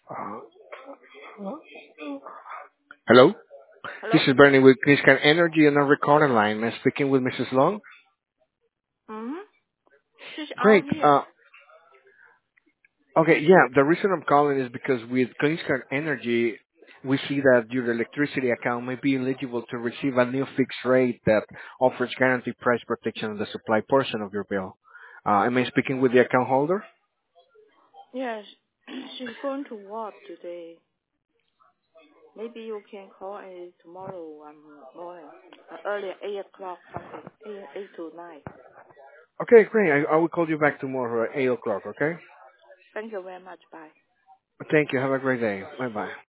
Uh, Hello? This Hello? is Bernie with Niskan Energy on a recording line. I'm speaking with Mrs. Long. Mm-hmm. She's out Great. here. Okay, yeah, the reason I'm calling is because with Niskan Energy, we see that your electricity account may be eligible to receive a new fixed rate that offers guaranteed price protection on the supply portion of your bill. Am I speaking with the account holder? Yes, she's going to work today. Maybe you can call tomorrow morning. Early 8 o'clock something. 8 to 9. Okay, great. I will call you back tomorrow at 8 o'clock, okay? Thank you very much. Bye. Thank you. Have a great day. Bye-bye.